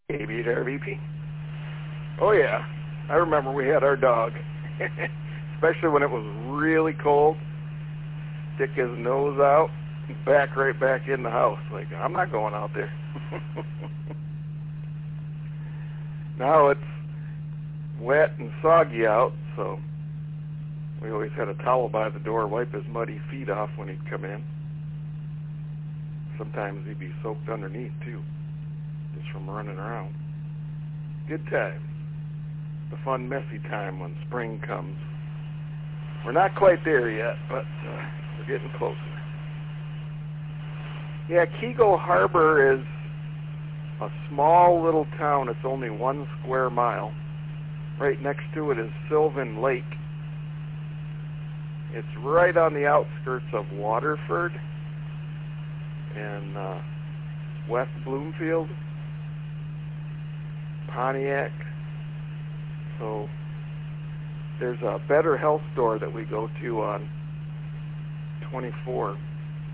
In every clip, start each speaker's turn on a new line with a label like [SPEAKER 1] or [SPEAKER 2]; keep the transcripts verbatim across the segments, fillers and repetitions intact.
[SPEAKER 1] A B to R V P. Oh yeah, I remember we had our dog, especially when it was really cold, stick his nose out, back right back in the house. Like, I'm not going out there. Now it's wet and soggy out, so we always had a towel by the door, wipe his muddy feet off when he'd come in. Sometimes he'd be soaked underneath too, just from running around. Good time. The fun, messy time when spring comes. We're not quite there yet, but uh, we're getting closer. Yeah, Keego Harbor is a small little town. It's only one square mile. Right next to it is Sylvan Lake. It's right on the outskirts of Waterford and uh, West Bloomfield, Pontiac. So there's a Better Health store that we go to on twenty-four.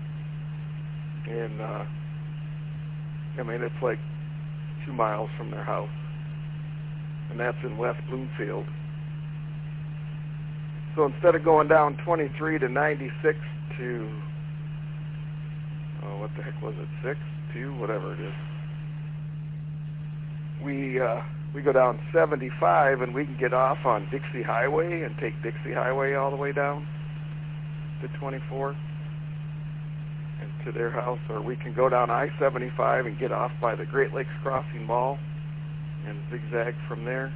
[SPEAKER 1] And, uh, I mean, it's like two miles from their house. And that's in West Bloomfield. So instead of going down twenty-three to ninety-six to, oh, what the heck was it, six, two, whatever it is, we uh, we go down seventy-five and we can get off on Dixie Highway and take Dixie Highway all the way down to twenty-four and to their house, or we can go down I seventy-five and get off by the Great Lakes Crossing Mall and zigzag from there.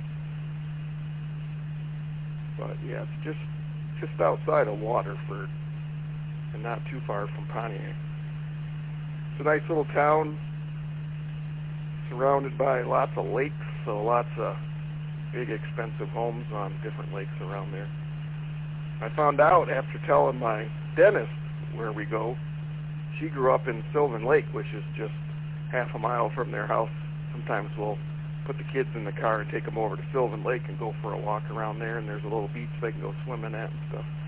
[SPEAKER 1] But yeah, it's just just outside of Waterford and not too far from Pontiac. It's a nice little town surrounded by lots of lakes, so lots of big expensive homes on different lakes around there. I found out after telling my dentist where we go, she grew up in Sylvan Lake, which is just half a mile from their house. Sometimes we'll put the kids in the car and take them over to Sylvan Lake and go for a walk around there, and there's a little beach they can go swimming at and stuff.